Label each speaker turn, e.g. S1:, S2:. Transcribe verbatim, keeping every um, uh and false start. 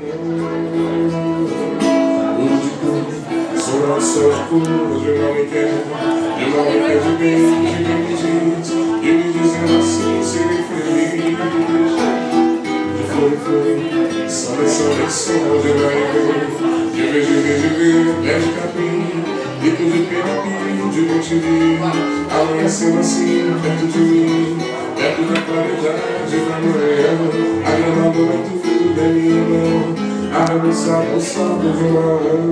S1: Sou a sorte de não me quer, de não me quer de bem, de bem me diz, e me dizendo assim serei feliz. De flor em flor, sol em sol em sol, de vai e vem, de vez, de vez, de vez, pé de capim, bico de pena, de bem te vi, amanhecendo assim perto de mim, perto da claridade da manhã, agradando tudo é minha mão, a dançar o sol do violão.